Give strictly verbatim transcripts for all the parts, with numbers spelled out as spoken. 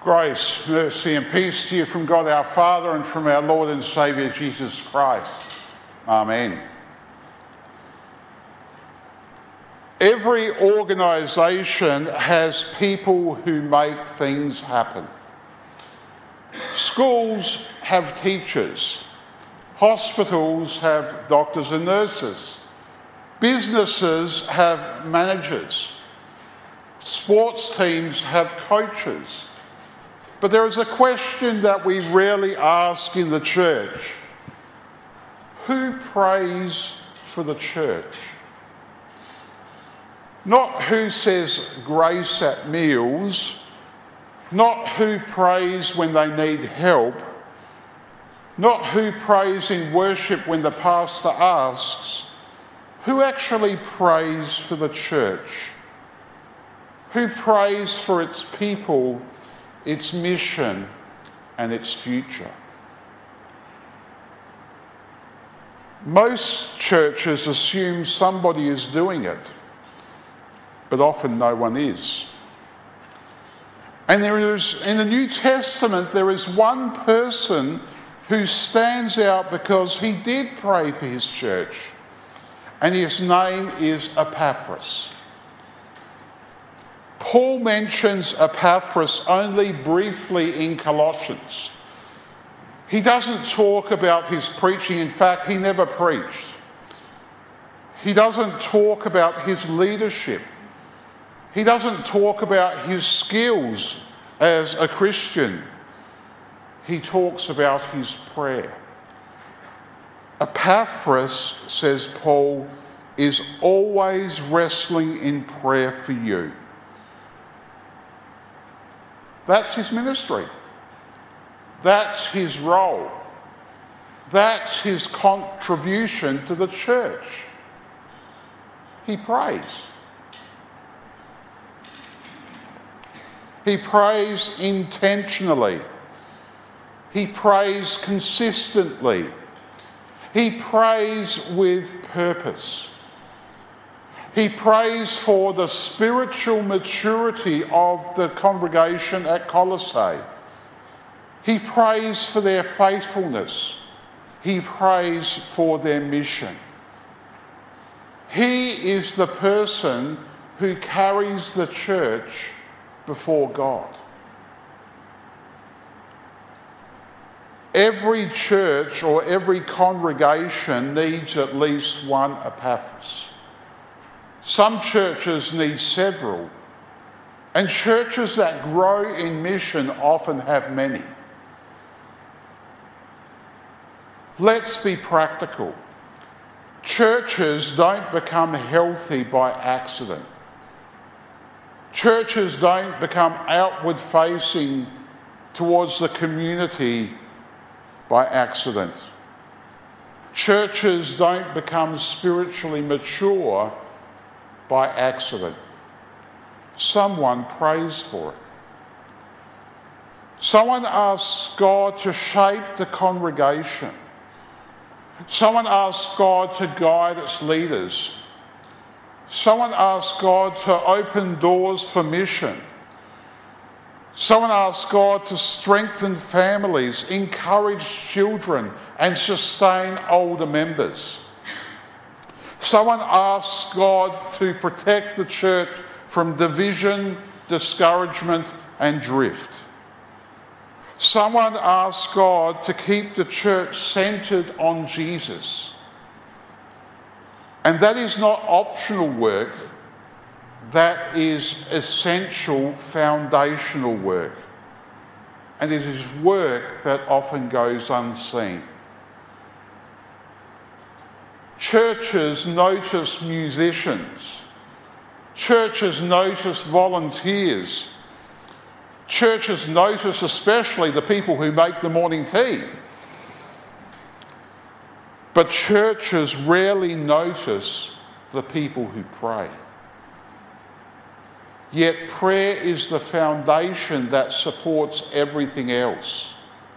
Grace, mercy and peace to you from God our Father and from our Lord and Saviour Jesus Christ. Amen. Every organisation has people who make things happen. Schools have teachers. Hospitals have doctors and nurses. Businesses have managers. Sports teams have coaches. But there is a question that we rarely ask in the church. Who prays for the church? Not who says grace at meals, not who prays when they need help, not who prays in worship when the pastor asks. Who actually prays for the church? Who prays for its people, its mission and its future? Most churches assume somebody is doing it, but often no one is. And there is, in the New Testament, there is one person who stands out because he did pray for his church, and his name is Epaphras. Paul mentions Epaphras only briefly in Colossians. He doesn't talk about his preaching. In fact, he never preached. He doesn't talk about his leadership. He doesn't talk about his skills as a Christian. He talks about his prayer. Epaphras, says Paul, is always wrestling in prayer for you. That's his ministry. That's his role. That's his contribution to the church. He prays. He prays intentionally. He prays consistently. He prays with purpose. He prays for the spiritual maturity of the congregation at Colossae. He prays for their faithfulness. He prays for their mission. He is the person who carries the church before God. Every church or every congregation needs at least one Epaphras. Some churches need several, and churches that grow in mission often have many. Let's be practical. Churches don't become healthy by accident. Churches don't become outward facing towards the community by accident. Churches don't become spiritually mature by accident. Someone prays for it. Someone asks God to shape the congregation. Someone asks God to guide its leaders. Someone asks God to open doors for mission. Someone asks God to strengthen families, encourage children, and sustain older members. Someone asks God to protect the church from division, discouragement, and drift. Someone asks God to keep the church centred on Jesus. And that is not optional work. That is essential foundational work. And it is work that often goes unseen. Churches notice musicians. Churches notice volunteers. Churches notice especially the people who make the morning tea. But churches rarely notice the people who pray. Yet prayer is the foundation that supports everything else.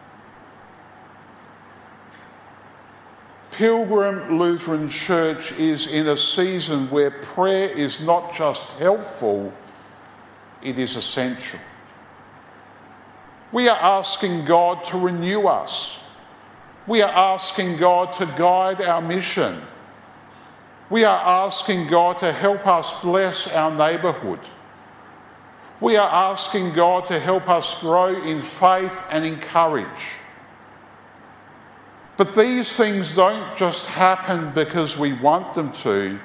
Pilgrim Lutheran Church is in a season where prayer is not just helpful, it is essential. We are asking God to renew us. We are asking God to guide our mission. We are asking God to help us bless our neighbourhood. We are asking God to help us grow in faith and in courage. But these things don't just happen because we want them to,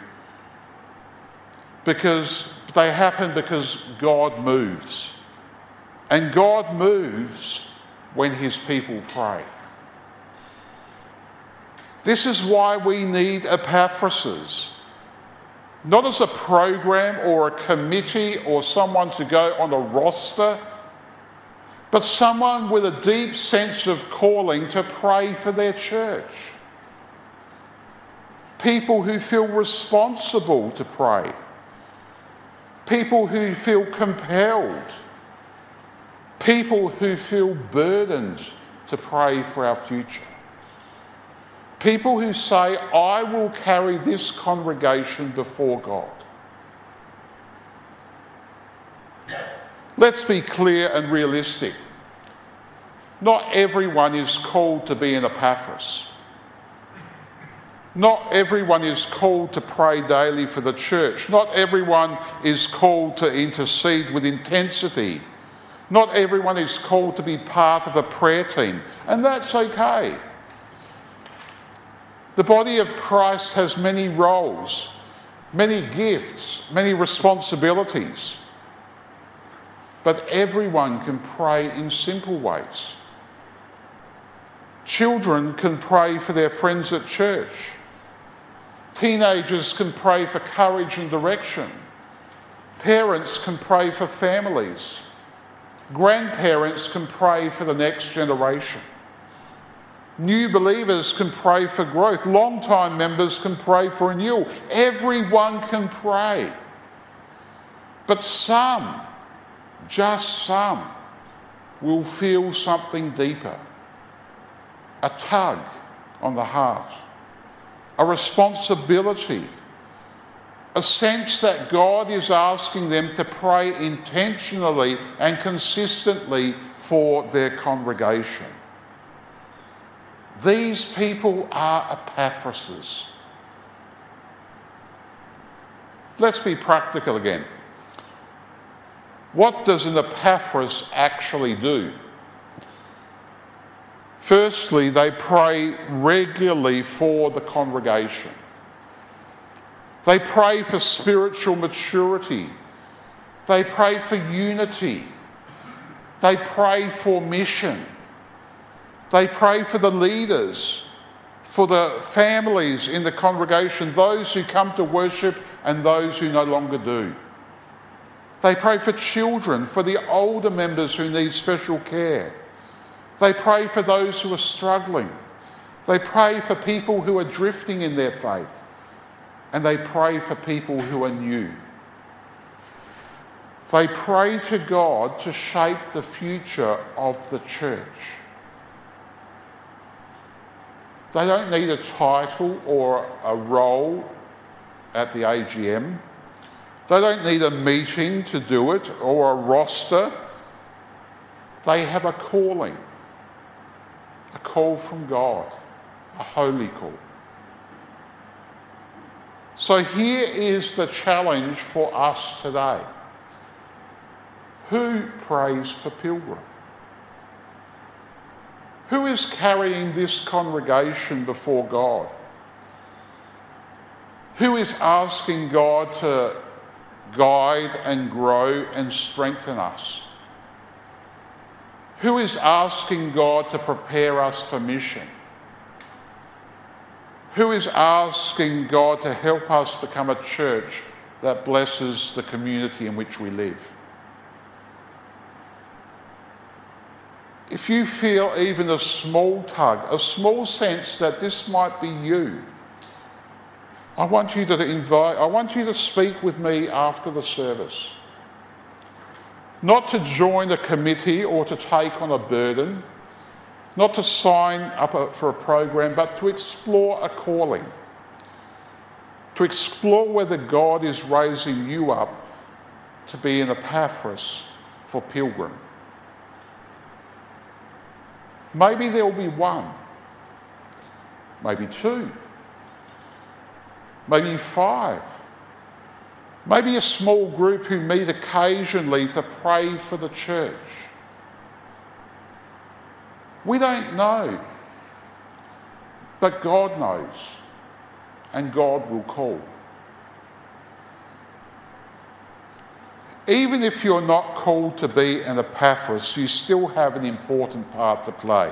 because they happen because God moves. And God moves when his people pray. This is why we need Epaphrases. Not as a program or a committee or someone to go on a roster, but someone with a deep sense of calling to pray for their church. People who feel responsible to pray. People who feel compelled. People who feel burdened to pray for our future. People who say, I will carry this congregation before God. Let's be clear and realistic. Not everyone is called to be an Epaphras. Not everyone is called to pray daily for the church. Not everyone is called to intercede with intensity. Not everyone is called to be part of a prayer team, and that's okay. The body of Christ has many roles, many gifts, many responsibilities. But everyone can pray in simple ways. Children can pray for their friends at church. Teenagers can pray for courage and direction. Parents can pray for families. Grandparents can pray for the next generation. New believers can pray for growth. Long-time members can pray for renewal. Everyone can pray. But some, just some, will feel something deeper. A tug on the heart. A responsibility. A sense that God is asking them to pray intentionally and consistently for their congregation. These people are Epaphrases. Let's be practical again. What does an Epaphras actually do? Firstly, they pray regularly for the congregation. They pray for spiritual maturity. They pray for unity. They pray for mission. They pray for the leaders, for the families in the congregation, those who come to worship and those who no longer do. They pray for children, for the older members who need special care. They pray for those who are struggling. They pray for people who are drifting in their faith. And they pray for people who are new. They pray to God to shape the future of the church. They don't need a title or a role at the A G M. They don't need a meeting to do it or a roster. They have a calling, a call from God, a holy call. So here is the challenge for us today. Who prays for Pilgrim? Who is carrying this congregation before God? Who is asking God to guide and grow and strengthen us? Who is asking God to prepare us for mission? Who is asking God to help us become a church that blesses the community in which we live? If you feel even a small tug, a small sense that this might be you, I want you to invite, I want you to speak with me after the service. Not to join a committee or to take on a burden, not to sign up for a program, but to explore a calling. To explore whether God is raising you up to be an Epaphras for Pilgrim. Maybe there will be one, maybe two, maybe five, maybe a small group who meet occasionally to pray for the church. We don't know, but God knows, and God will call. Even if you're not called to be an Epaphras, you still have an important part to play.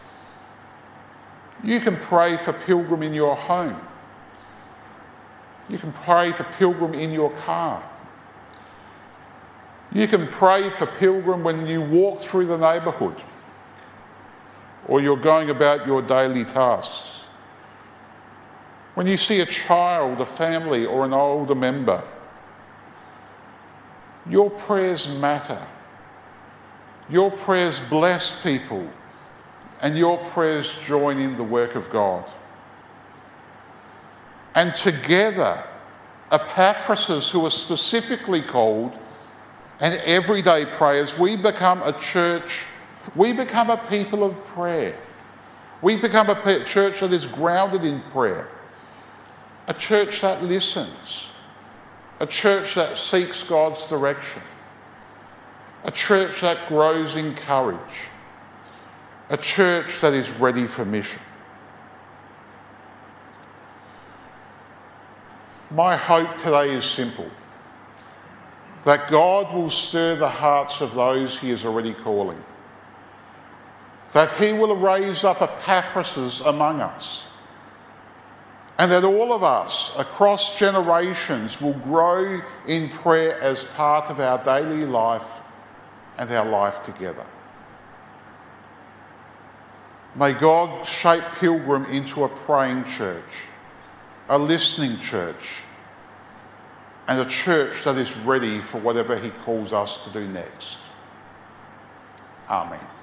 You can pray for Pilgrim in your home. You can pray for Pilgrim in your car. You can pray for Pilgrim when you walk through the neighbourhood or you're going about your daily tasks. When you see a child, a family, or an older member, your prayers matter. Your prayers bless people, and your prayers join in the work of God. And together, Epaphrases who are specifically called, and everyday prayers, we become a church, we become a people of prayer. We become a church that is grounded in prayer, a church that listens, a church that seeks God's direction, a church that grows in courage, a church that is ready for mission. My hope today is simple, that God will stir the hearts of those he is already calling, that he will raise up Epaphrases among us, and that all of us across generations will grow in prayer as part of our daily life and our life together. May God shape Pilgrim into a praying church, a listening church, and a church that is ready for whatever he calls us to do next. Amen.